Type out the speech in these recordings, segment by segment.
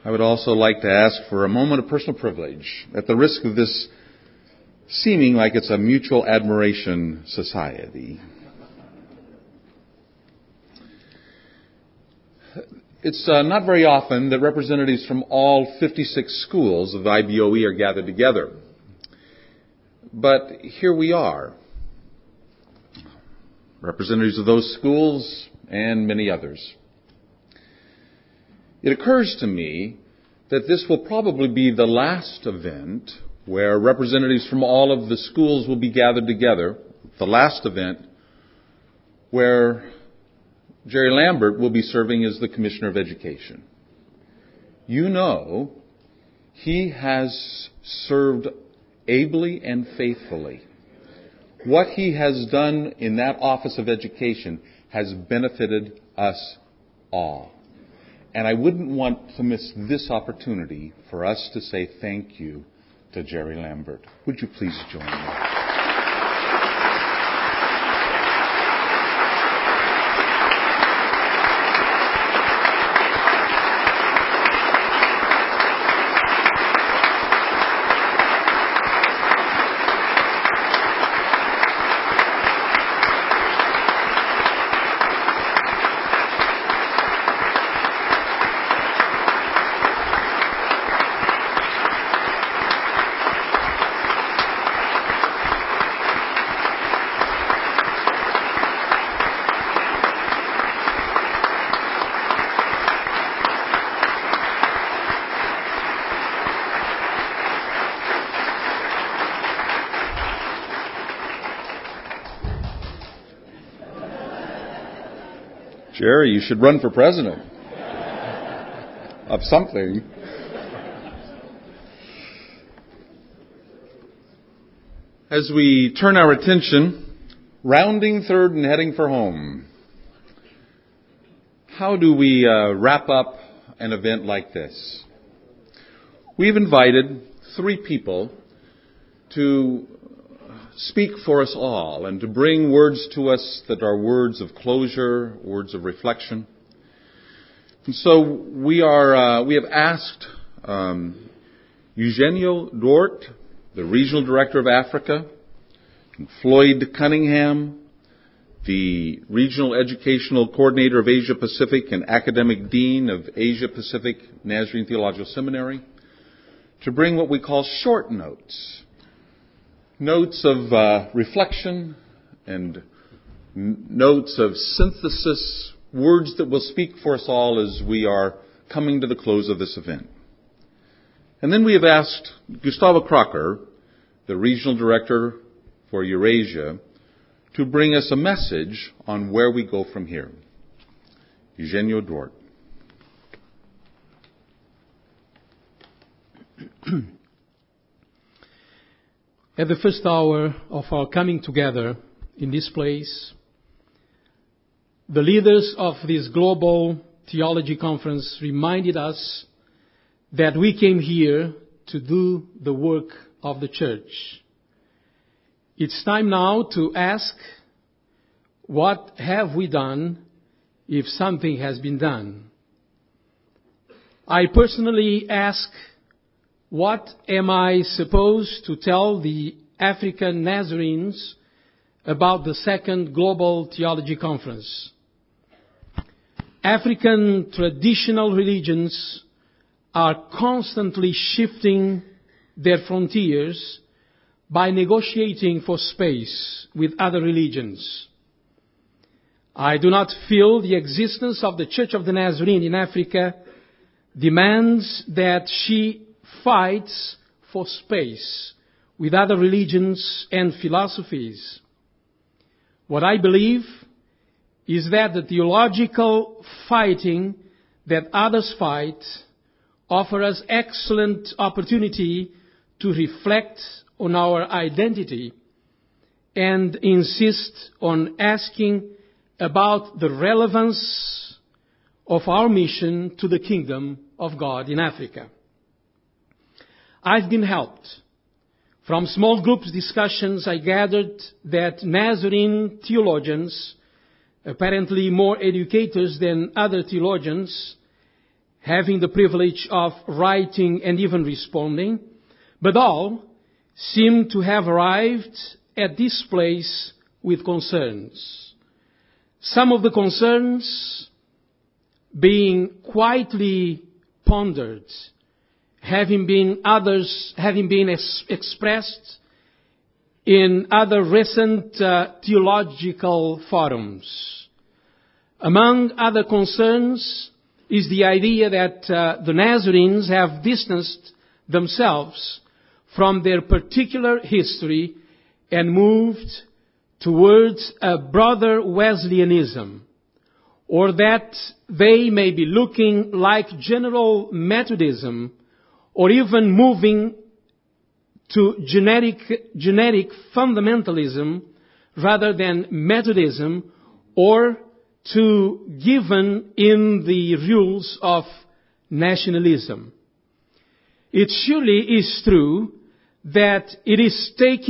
I would also like to ask for a moment of personal privilege, at the risk of this seeming like it's a mutual admiration society. It's not very often that representatives from all 56 schools of IBOE are gathered together. But here we are, representatives of those schools and many others. It occurs to me that this will probably be the last event where representatives from all of the schools will be gathered together, the last event where Jerry Lambert will be serving as the Commissioner of Education. You know, he has served ably and faithfully. What he has done in that Office of Education has benefited us all. And I wouldn't want to miss this opportunity for us to say thank you to Jerry Lambert. Would you please join me? Jerry, you should run for president of something. As we turn our attention, rounding third and heading for home, how do we wrap up an event like this? We've invited 3 people to speak for us all and to bring words to us that are words of closure, words of reflection. And so we have asked Eugenio Duarte, the Regional Director of Africa, and Floyd Cunningham, the Regional Educational Coordinator of Asia Pacific and Academic Dean of Asia Pacific Nazarene Theological Seminary, to bring what we call short notes. Notes of reflection and notes of synthesis, words that will speak for us all as we are coming to the close of this event. And then we have asked Gustavo Crocker, the Regional Director for Eurasia, to bring us a message on where we go from here. Eugenio Duarte. At the first hour of our coming together in this place, the leaders of this global theology conference reminded us that we came here to do the work of the church. It's time now to ask, what have we done if something has been done? I personally ask, what am I supposed to tell the African Nazarenes about the second Global Theology Conference? African traditional religions are constantly shifting their frontiers by negotiating for space with other religions. I do not feel the existence of the Church of the Nazarene in Africa demands that she fights for space with other religions and philosophies. What I believe is that the theological fighting that others fight offer us excellent opportunity to reflect on our identity and insist on asking about the relevance of our mission to the kingdom of God in Africa. I've been helped. From small groups discussions, I gathered that Nazarene theologians, apparently more educators than other theologians, having the privilege of writing and even responding, but all seem to have arrived at this place with concerns. Some of the concerns being quietly pondered, having been expressed in other recent theological forums. Among other concerns is the idea that the Nazarenes have distanced themselves from their particular history and moved towards a broader Wesleyanism, or that they may be looking like general Methodism, or even moving to generic fundamentalism rather than Methodism, or to given in the rules of nationalism. It surely is true that it is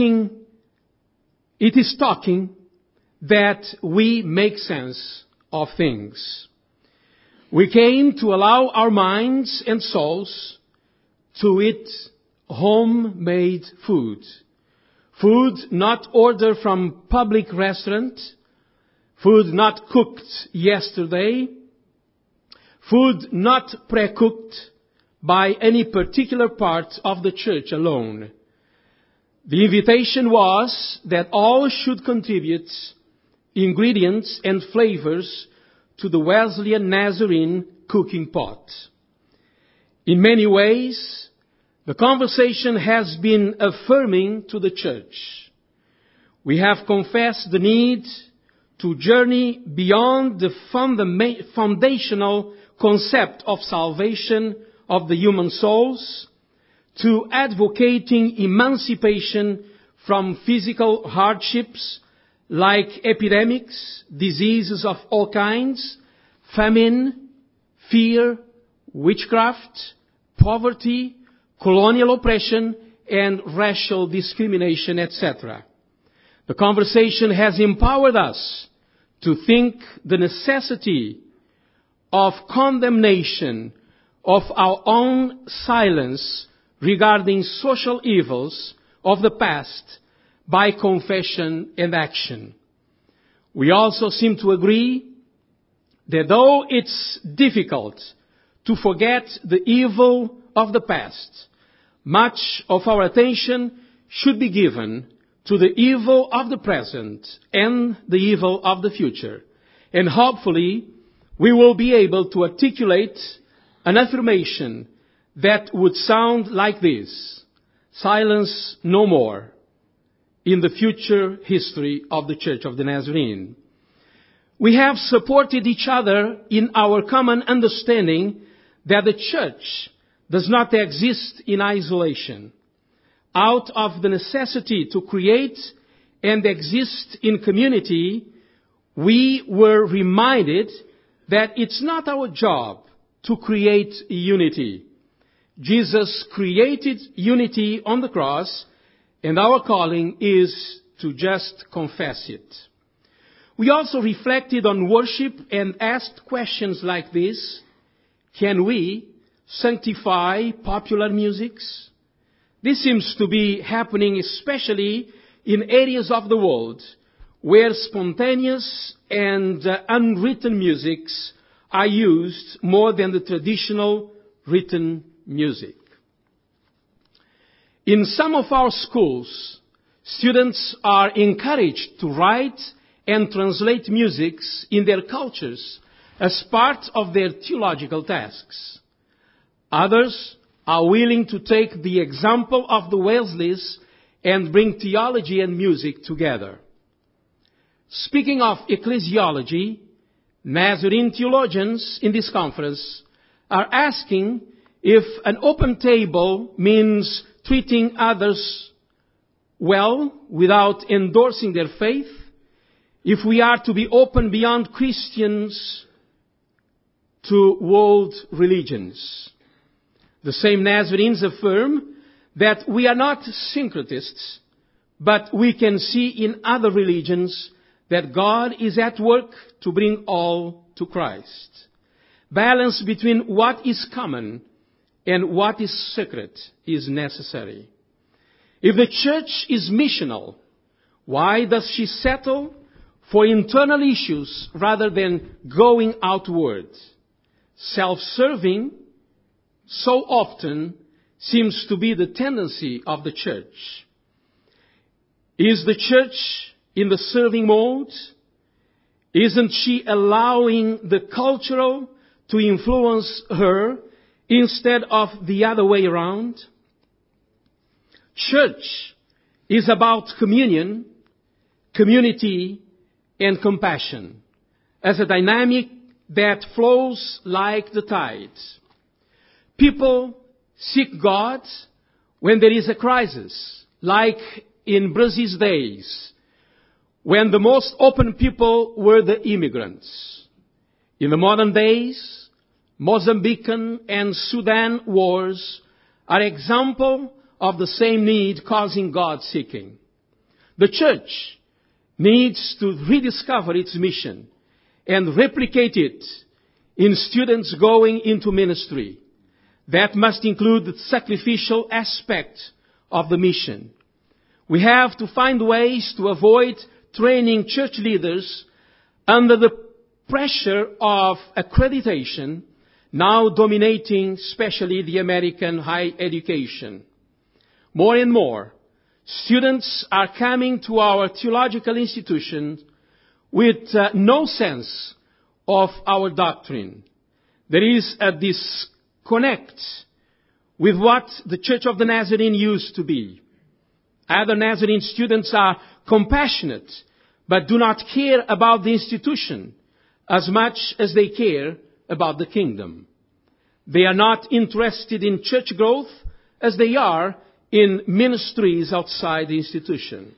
talking that we make sense of things. We came to allow our minds and souls to eat homemade food. Food not ordered from public restaurant. Food not cooked yesterday. Food not pre-cooked by any particular part of the church alone. The invitation was that all should contribute ingredients and flavors to the Wesleyan Nazarene cooking pot. In many ways, the conversation has been affirming to the church. We have confessed the need to journey beyond the foundational concept of salvation of the human souls to advocating emancipation from physical hardships like epidemics, diseases of all kinds, famine, fear, witchcraft, poverty, colonial oppression, and racial discrimination, etc. The conversation has empowered us to think the necessity of condemnation of our own silence regarding social evils of the past by confession and action. We also seem to agree that though it's difficult to forget the evil of the past, much of our attention should be given to the evil of the present and the evil of the future. And hopefully, we will be able to articulate an affirmation that would sound like this: silence no more in the future history of the Church of the Nazarene. We have supported each other in our common understanding that the Church does not exist in isolation. Out of the necessity to create and exist in community, we were reminded that it's not our job to create unity. Jesus created unity on the cross, and our calling is to just confess it. We also reflected on worship and asked questions like this: can we sanctify popular musics? This seems to be happening especially in areas of the world where spontaneous and unwritten musics are used more than the traditional written music. In some of our schools, students are encouraged to write and translate musics in their cultures as part of their theological tasks. Others are willing to take the example of the Wesleys and bring theology and music together. Speaking of ecclesiology, Nazarene theologians in this conference are asking if an open table means treating others well without endorsing their faith, if we are to be open beyond Christians to world religions. The same Nazarenes affirm that we are not syncretists, but we can see in other religions that God is at work to bring all to Christ. balance between what is common and what is sacred is necessary. If the church is missional, why does she settle for internal issues rather than going outward? Self-serving so often seems to be the tendency of the church. Is the church in the serving mode? Isn't she allowing the cultural to influence her instead of the other way around? Church is about communion, community, and compassion as a dynamic that flows like the tide. People seek God when there is a crisis, like in Brazil's days, when the most open people were the immigrants. In the modern days, Mozambican and Sudan wars are example of the same need causing God-seeking. The church needs to rediscover its mission and replicate it in students going into ministry. That must include the sacrificial aspect of the mission. We have to find ways to avoid training church leaders under the pressure of accreditation, now dominating especially the American higher education. More and more, students are coming to our theological institutions with no sense of our doctrine. There is a disconnect with what the Church of the Nazarene used to be. Other Nazarene students are compassionate, but do not care about the institution as much as they care about the kingdom. They are not interested in church growth as they are in ministries outside the institution.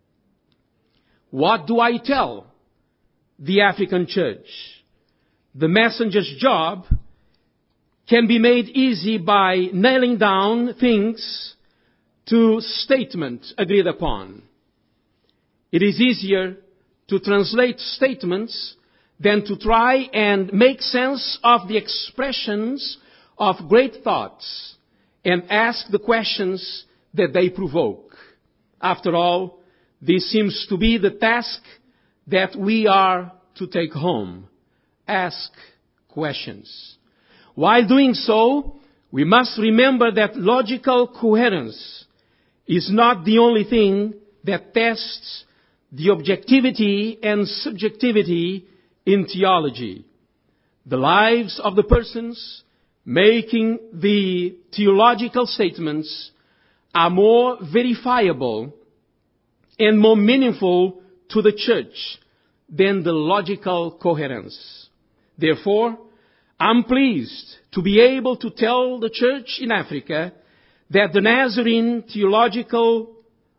What do I tell the African church? The messenger's job can be made easy by nailing down things to statements agreed upon. It is easier to translate statements than to try and make sense of the expressions of great thoughts and ask the questions that they provoke. After all, this seems to be the task that we are to take home. Ask questions. While doing so, we must remember that logical coherence is not the only thing that tests the objectivity and subjectivity in theology. The lives of the persons making the theological statements are more verifiable and more meaningful to the church than the logical coherence. Therefore, I'm pleased to be able to tell the church in Africa that the Nazarene Theological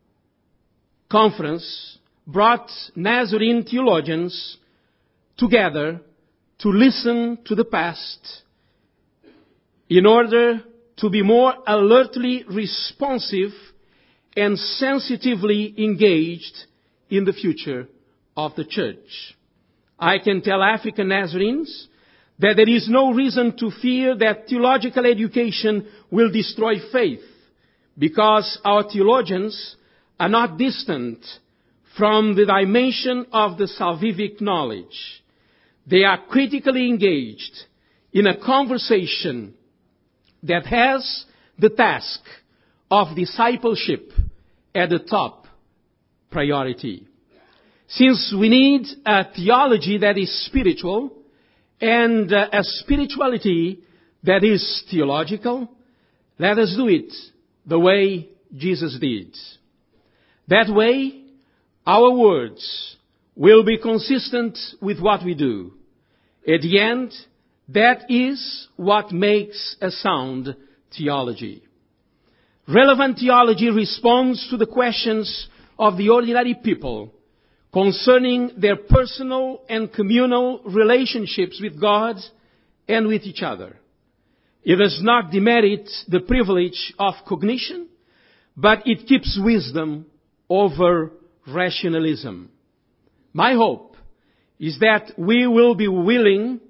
Conference brought Nazarene theologians together to listen to the past in order to be more alertly responsive and sensitively engaged in the future of the church. I can tell African Nazarenes that there is no reason to fear that theological education will destroy faith, because our theologians are not distant from the dimension of the salvific knowledge. They are critically engaged in a conversation that has the task of discipleship at the top priority. Since we need a theology that is spiritual and a spirituality that is theological, let us do it the way Jesus did. That way, our words will be consistent with what we do. At the end, that is what makes a sound theology. Relevant theology responds to the questions of the ordinary people concerning their personal and communal relationships with God and with each other. It does not demerit the privilege of cognition, but it keeps wisdom over rationalism. My hope is that we will be willing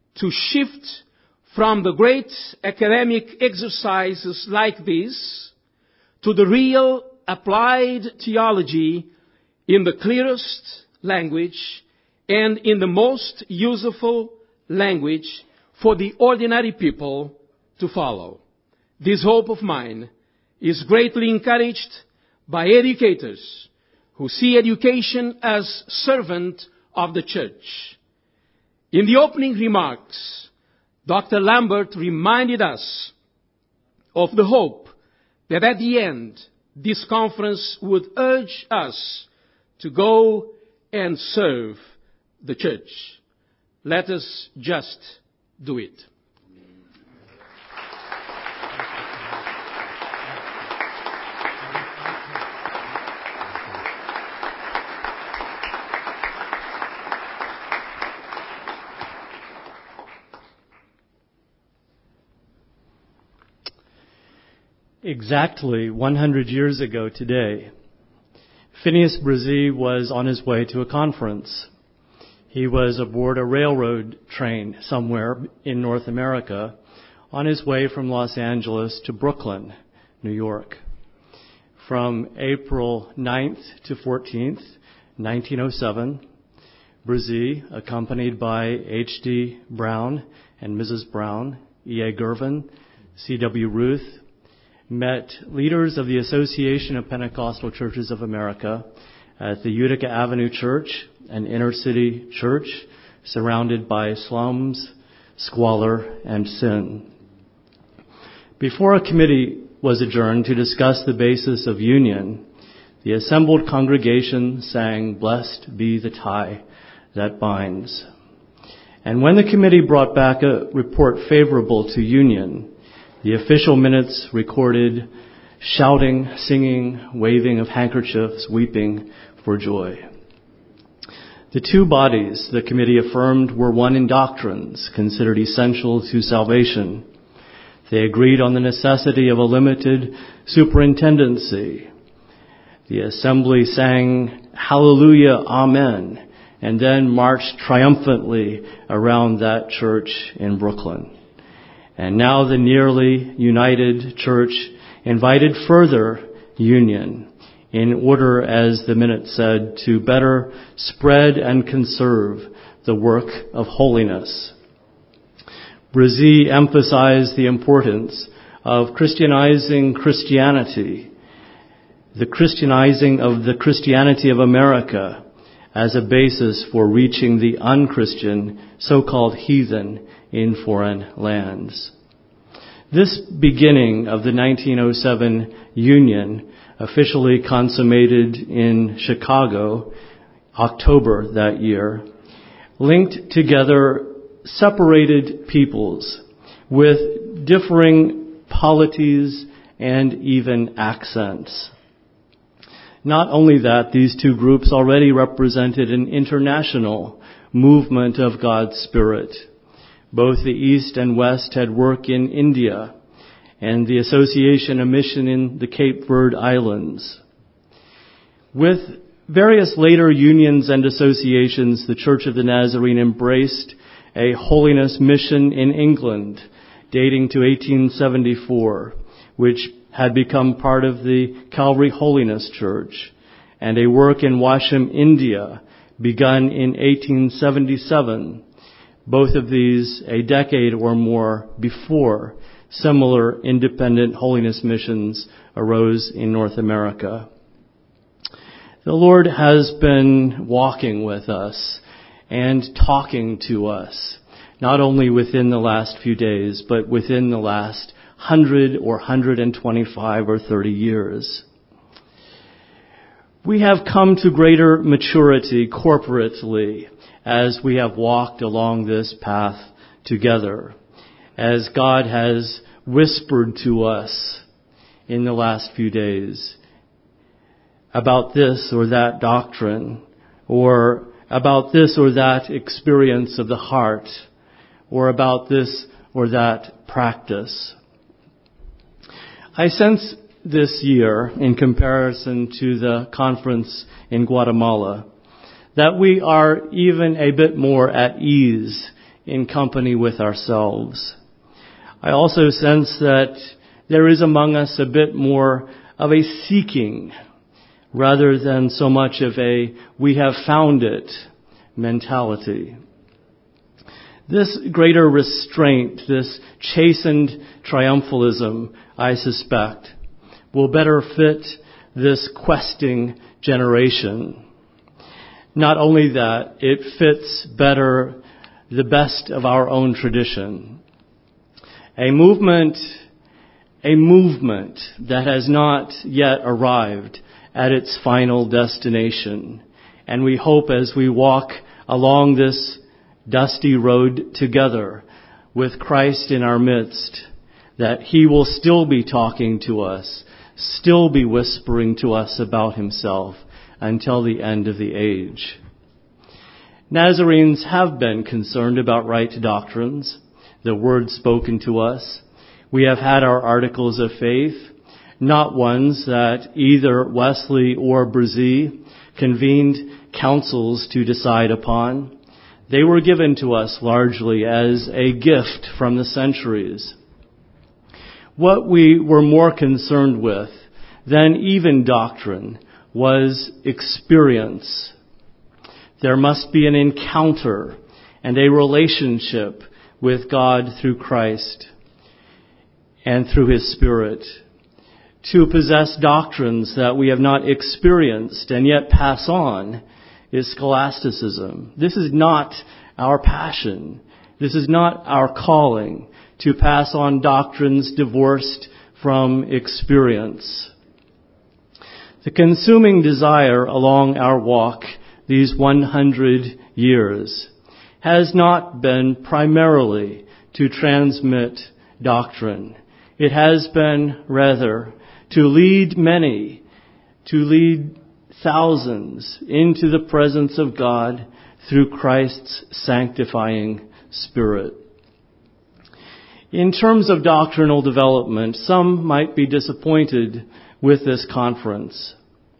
to shift from the great academic exercises like this to the real applied theology in the clearest language and in the most useful language for the ordinary people to follow. This hope of mine is greatly encouraged by educators who see education as servant of the church. In the opening remarks, Dr. Lambert reminded us of the hope that at the end, this conference would urge us to go and serve the church. Let us just do it. Exactly 100 years ago today, Phineas Bresee was on his way to a conference. He was aboard a railroad train somewhere in North America on his way from Los Angeles to Brooklyn, New York. From April 9th to 14th, 1907, Bresee, accompanied by H.D. Brown and Mrs. Brown, E.A. Gervin, C.W. Ruth, met leaders of the Association of Pentecostal Churches of America at the Utica Avenue Church, an inner-city church surrounded by slums, squalor, and sin. Before a committee was adjourned to discuss the basis of union, the assembled congregation sang, "Blessed be the tie that binds." And when the committee brought back a report favorable to union, the official minutes recorded shouting, singing, waving of handkerchiefs, weeping for joy. The two bodies, the committee affirmed, were one in doctrines considered essential to salvation. They agreed on the necessity of a limited superintendency. The assembly sang Hallelujah, Amen, and then marched triumphantly around that church in Brooklyn. And now the nearly united church invited further union in order, as the minute said, to better spread and conserve the work of holiness. Bresee emphasized the importance of Christianizing Christianity, the Christianizing of the Christianity of America as a basis for reaching the unchristian, so-called heathen in foreign lands. This beginning of the 1907 union, officially consummated in Chicago, October that year, linked together separated peoples with differing polities and even accents. Not only that, these two groups already represented an international movement of God's Spirit. Both the East and West had work in India and the Association of Mission in the Cape Verde Islands. With various later unions and associations, the Church of the Nazarene embraced a holiness mission in England dating to 1874, which had become part of the Calvary Holiness Church, and a work in Washam, India, begun in 1877. Both of these a decade or more before similar independent holiness missions arose in North America. The Lord has been walking with us and talking to us, not only within the last few days, but within the last 100 or 125 or 30 years. We have come to greater maturity corporately as we have walked along this path together, as God has whispered to us in the last few days about this or that doctrine, or about this or that experience of the heart, or about this or that practice. I sense this year, in comparison to the conference in Guatemala, that we are even a bit more at ease in company with ourselves. I also sense that there is among us a bit more of a seeking rather than so much of a we have found it mentality. This greater restraint, this chastened triumphalism, I suspect, will better fit this questing generation. Not only that, it fits better the best of our own tradition. A movement that has not yet arrived at its final destination. And we hope as we walk along this dusty road together with Christ in our midst, that He will still be talking to us, still be whispering to us about Himself until the end of the age. Nazarenes have been concerned about right doctrines, the word spoken to us. We have had our articles of faith, not ones that either Wesley or Bresee convened councils to decide upon. They were given to us largely as a gift from the centuries. What we were more concerned with than even doctrine was experience. There must be an encounter and a relationship with God through Christ and through His Spirit. To possess doctrines that we have not experienced and yet pass on is scholasticism. This is not our passion. This is not our calling to pass on doctrines divorced from experience. The consuming desire along our walk these 100 years has not been primarily to transmit doctrine. It has been rather to lead many, to lead thousands into the presence of God through Christ's sanctifying Spirit. In terms of doctrinal development, some might be disappointed with this conference.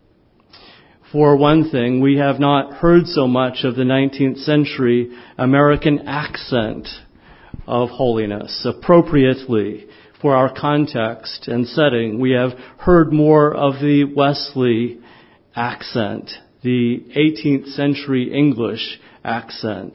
For one thing, we have not heard so much of the 19th century American accent of holiness. Appropriately for our context and setting, we have heard more of the Wesley accent, the 18th century English accent.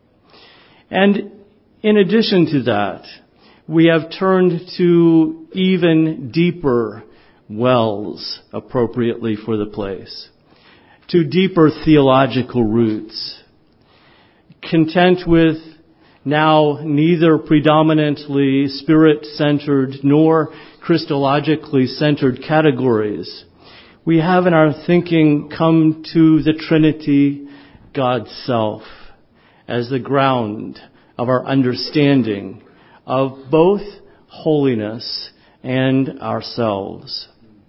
And in addition to that, we have turned to even deeper wells, appropriately for the place, to deeper theological roots, content with now neither predominantly Spirit-centered nor Christologically centered categories. We have in our thinking come to the Trinity, God's self, as the ground of our understanding of both holiness and ourselves.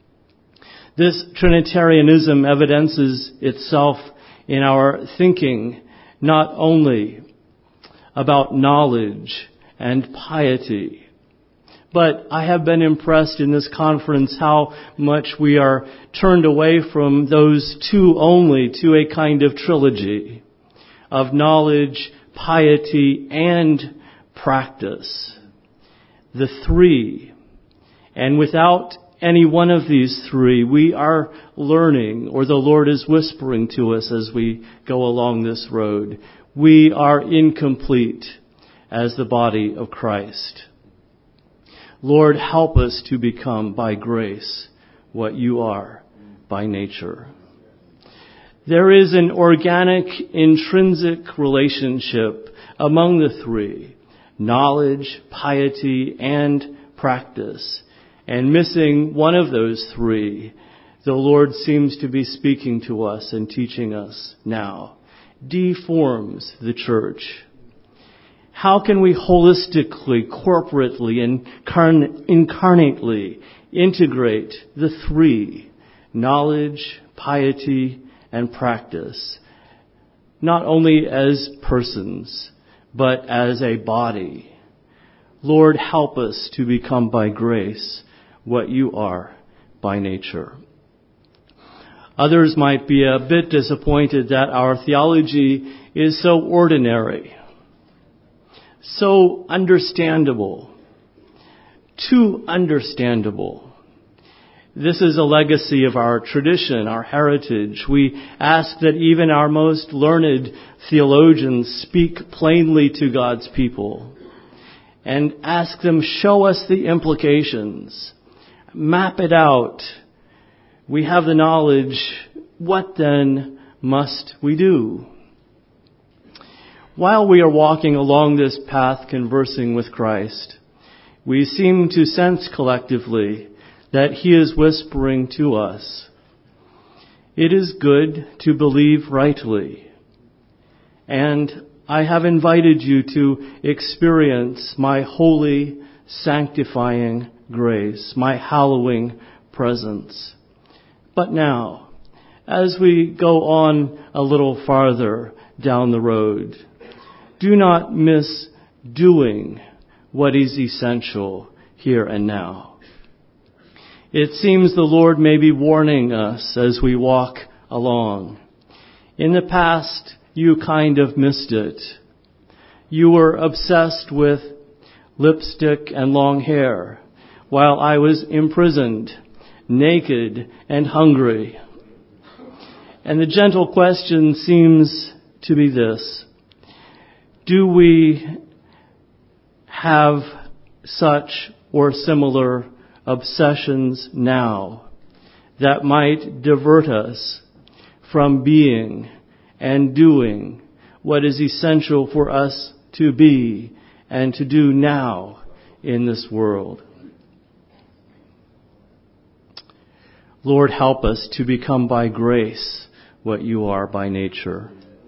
This Trinitarianism evidences itself in our thinking not only about knowledge and piety, but I have been impressed in this conference how much we are turned away from those two only to a kind of trilogy of knowledge, piety, and practice. The three. And without any one of these three, we are learning, or the Lord is whispering to us as we go along this road, we are incomplete as the body of Christ. Lord, help us to become by grace what you are by nature. There is an organic, intrinsic relationship among the three, knowledge, piety, and practice. And missing one of those three, the Lord seems to be speaking to us and teaching us now, deforms the church. How can we holistically, corporately, and incarnately integrate the three, knowledge, piety, and practice, not only as persons, but as a body? Lord, help us to become by grace what you are by nature. Others might be a bit disappointed that our theology is so ordinary. so understandable, too understandable. This is a legacy of our tradition, our heritage. We ask that even our most learned theologians speak plainly to God's people and ask them, show us the implications, map it out. We have the knowledge. What then must we do? While we are walking along this path conversing with Christ, we seem to sense collectively that He is whispering to us, it is good to believe rightly. And I have invited you to experience my holy, sanctifying grace, my hallowing presence. But now, as we go on a little farther down the road, do not miss doing what is essential here and now. It seems the Lord may be warning us as we walk along. In the past, you kind of missed it. You were obsessed with lipstick and long hair, while I was imprisoned, naked and hungry. And the gentle question seems to be this: do we have such or similar obsessions now that might divert us from being and doing what is essential for us to be and to do now in this world? Lord, help us to become by grace what you are by nature.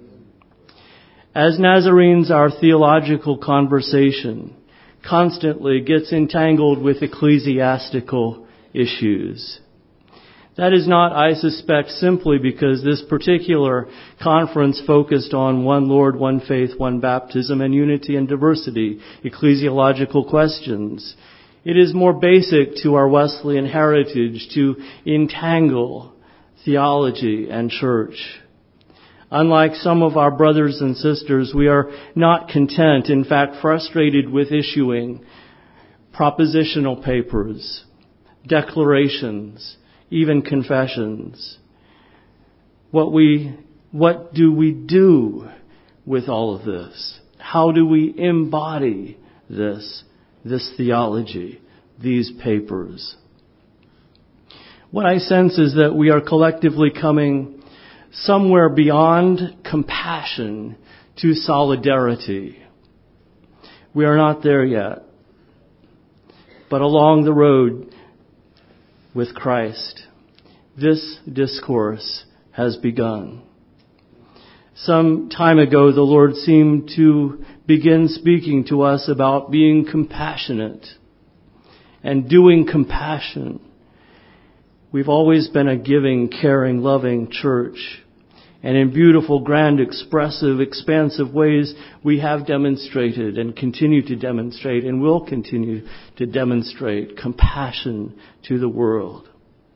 As Nazarenes, our theological conversation constantly gets entangled with ecclesiastical issues. That is not, I suspect, simply because this particular conference focused on one Lord, one faith, one baptism, and unity and diversity, ecclesiological questions. It is more basic to our Wesleyan heritage to entangle theology and church. Unlike some of our brothers and sisters, we are not content, in fact frustrated with issuing propositional papers, declarations, even confessions. What do we do with all of this? How do we embody this theology, these papers? What I sense is that we are collectively coming somewhere beyond compassion to solidarity. We are not there yet. But along the road with Christ, this discourse has begun. Some time ago, the Lord seemed to begin speaking to us about being compassionate and doing compassion. We've always been a giving, caring, loving church. And in beautiful, grand, expressive, expansive ways, we have demonstrated and continue to demonstrate and will continue to demonstrate compassion to the world.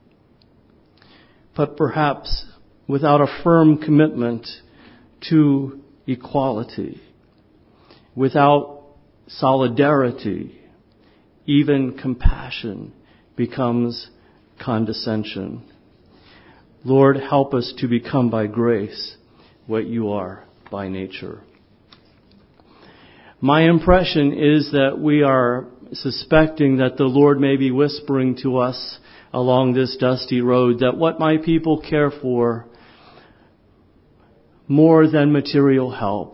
But perhaps without a firm commitment to equality, without solidarity, even compassion becomes condescension. Lord, help us to become by grace what you are by nature. My impression is that we are suspecting that the Lord may be whispering to us along this dusty road that what my people care for more than material help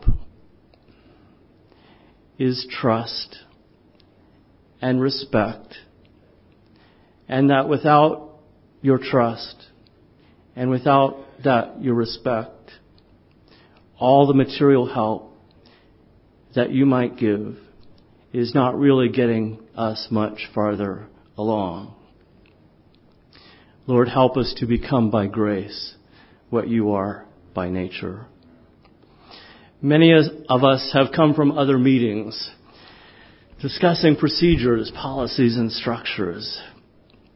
is trust and respect, and that without your trust and without that, your respect, all the material help that you might give is not really getting us much farther along. Lord, help us to become by grace what you are by nature. Many of us have come from other meetings discussing procedures, policies, and structures.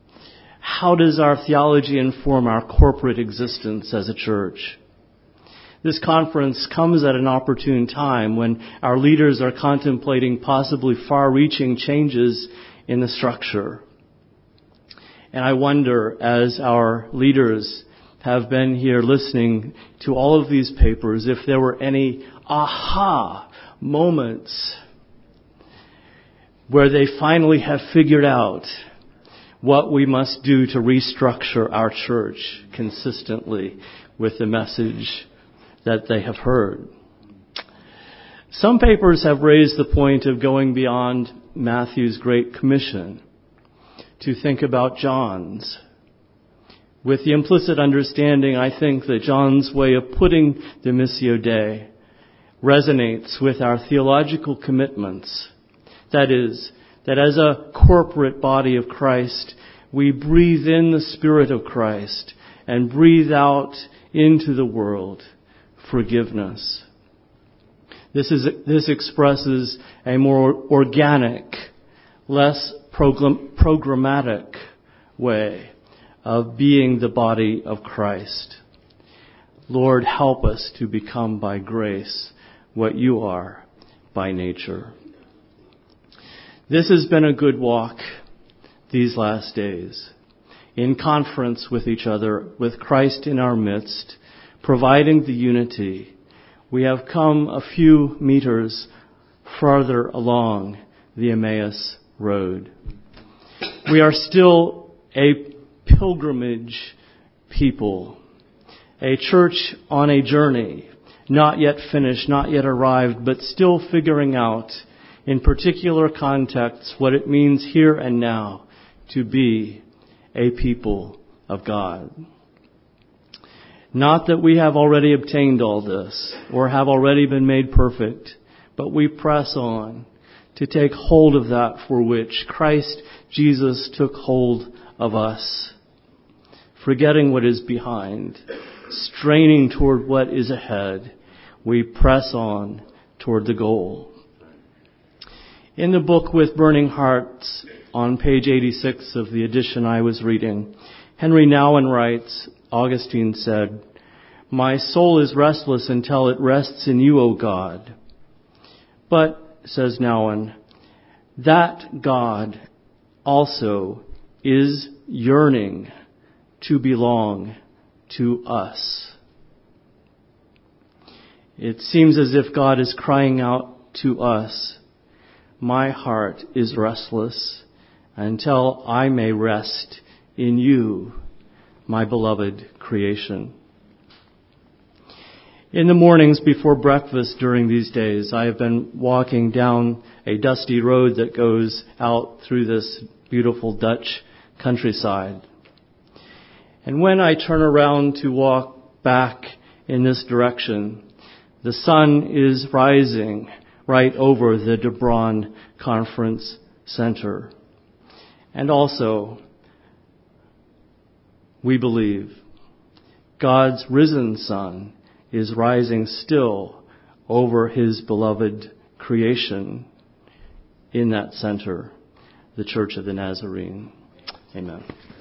How does our theology inform our corporate existence as a church? This conference comes at an opportune time when our leaders are contemplating possibly far-reaching changes in the structure. And I wonder, as our leaders have been here listening to all of these papers, if there were any aha moments where they finally have figured out what we must do to restructure our church consistently with the message that they have heard. Some papers have raised the point of going beyond Matthew's Great Commission to think about John's, with the implicit understanding, I think, that John's way of putting the Missio Dei resonates with our theological commitments. That is, that as a corporate body of Christ, we breathe in the Spirit of Christ and breathe out into the world forgiveness. This expresses a more organic, less programmatic way of being the body of Christ. Lord, help us to become by grace what you are by nature. This has been a good walk these last days, in conference with each other, with Christ in our midst, providing the unity. We have come a few meters farther along the Emmaus Road. We are still a pilgrimage people, a church on a journey, not yet finished, not yet arrived, but still figuring out in particular contexts what it means here and now to be a people of God. Not that we have already obtained all this or have already been made perfect, but we press on to take hold of that for which Christ Jesus took hold of us. Forgetting what is behind, straining toward what is ahead, we press on toward the goal. In the book With Burning Hearts, on page 86 of the edition I was reading, Henry Nouwen writes, Augustine said, "My soul is restless until it rests in you, O God." But, says Nouwen, that God also is yearning to belong to us. It seems as if God is crying out to us, "My heart is restless until I may rest in you, my beloved creation." In the mornings before breakfast during these days, I have been walking down a dusty road that goes out through this beautiful Dutch countryside. And when I turn around to walk back in this direction, the sun is rising right over the De Bron Conference Center. And also, we believe God's risen Son is rising still over his beloved creation in that center, the Church of the Nazarene. Amen.